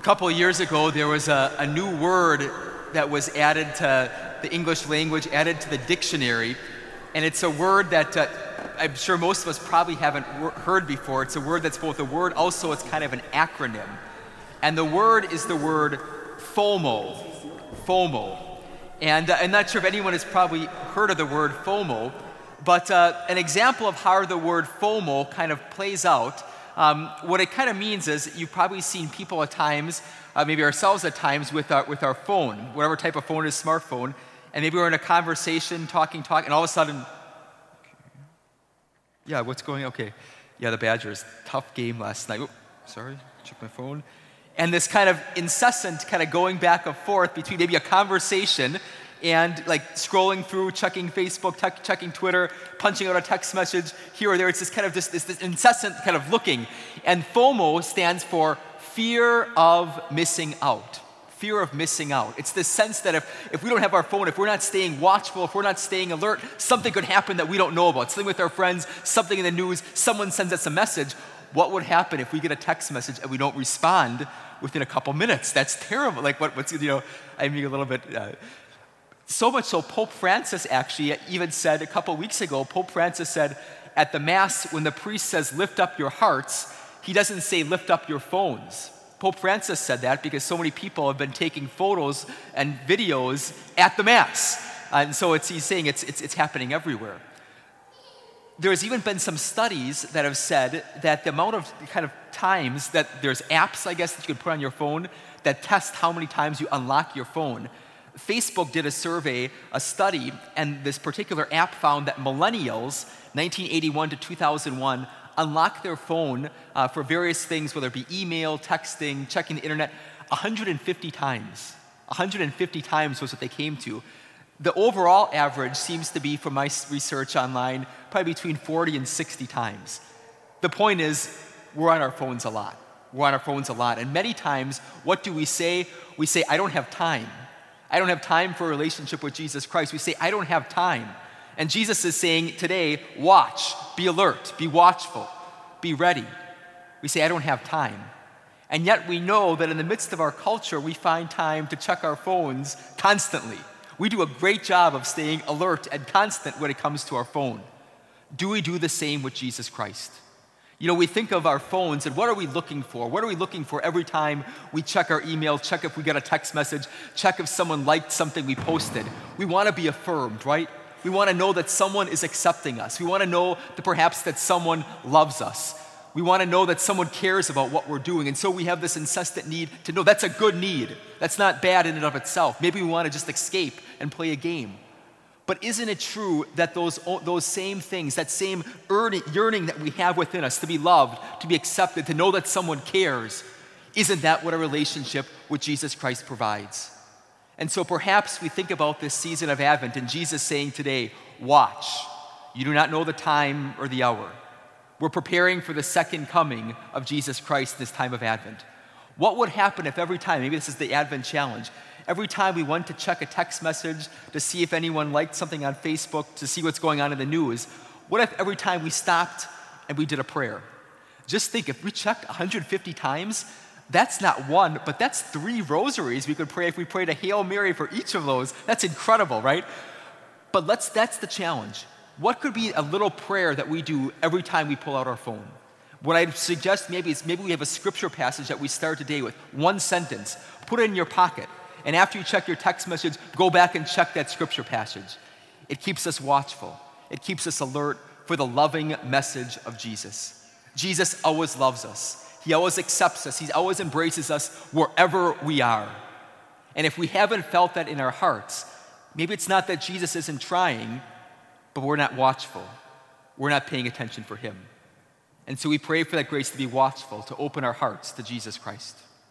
couple of years ago, there was a new word that was added to the English language, added to the dictionary, and it's a word that I'm sure most of us probably haven't heard before. It's a word that's both a word, also it's kind of an acronym. And the word is the word FOMO. FOMO. And I'm not sure if anyone has probably heard of the word FOMO, but an example of how the word FOMO kind of plays out, what it kind of means is you've probably seen people at times, maybe ourselves at times, with our phone, whatever type of phone it is, smartphone, and maybe we're in a conversation, talking, and all of a sudden, yeah, what's going on? Okay. Yeah, the Badgers, tough game last night. Oh, sorry, check my phone. And this kind of incessant kind of going back and forth between maybe a conversation and like scrolling through, checking Facebook, checking Twitter, punching out a text message here or there. It's this kind of this incessant kind of looking. And FOMO stands for fear of missing out. Fear of missing out. It's this sense that if we don't have our phone, if we're not staying watchful, if we're not staying alert, something could happen that we don't know about. Something with our friends, something in the news, someone sends us a message. What would happen if we get a text message and we don't respond within a couple minutes? That's terrible. Like what's I'm being a little bit... So much so, Pope Francis actually even said a couple weeks ago, Pope Francis said at the Mass, when the priest says, lift up your hearts, he doesn't say, lift up your phones. Pope Francis said that because so many people have been taking photos and videos at the Mass. And so he's saying it's happening everywhere. There's even been some studies that have said that the amount of kind of times that there's apps, I guess, that you can put on your phone that test how many times you unlock your phone. Facebook did a survey, a study, and this particular app found that millennials, 1981 to 2001, unlock their phone for various things, whether it be email, texting, checking the internet, 150 times. 150 times was what they came to. The overall average seems to be, from my research online, probably between 40 and 60 times. The point is, we're on our phones a lot. We're on our phones a lot. And many times, what do we say? We say, I don't have time. I don't have time for a relationship with Jesus Christ. We say, I don't have time. And Jesus is saying today, watch, be alert, be watchful, be ready. We say, I don't have time. And yet we know that in the midst of our culture, we find time to check our phones constantly. We do a great job of staying alert and constant when it comes to our phone. Do we do the same with Jesus Christ? You know, we think of our phones and what are we looking for? What are we looking for every time we check our email, check if we get a text message, check if someone liked something we posted? We want to be affirmed, right? We want to know that someone is accepting us. We want to know that perhaps that someone loves us. We want to know that someone cares about what we're doing. And so we have this incessant need to know that's a good need. That's not bad in and of itself. Maybe we want to just escape and play a game. But isn't it true that those same things, that same yearning that we have within us to be loved, to be accepted, to know that someone cares, isn't that what a relationship with Jesus Christ provides? And so perhaps we think about this season of Advent and Jesus saying today, watch. You do not know the time or the hour. We're preparing for the second coming of Jesus Christ this time of Advent. What would happen if every time, maybe this is the Advent challenge, every time we went to check a text message to see if anyone liked something on Facebook, to see what's going on in the news, what if every time we stopped and we did a prayer? Just think, if we checked 150 times, that's not one, but that's 3 rosaries we could pray if we prayed a Hail Mary for each of those. That's incredible, right? But that's the challenge. What could be a little prayer that we do every time we pull out our phone? What I'd suggest maybe we have a scripture passage that we start today with, one sentence, put it in your pocket. And after you check your text message, go back and check that scripture passage. It keeps us watchful. It keeps us alert for the loving message of Jesus. Jesus always loves us. He always accepts us. He always embraces us wherever we are. And if we haven't felt that in our hearts, maybe it's not that Jesus isn't trying, but we're not watchful. We're not paying attention for him. And so we pray for that grace to be watchful, to open our hearts to Jesus Christ.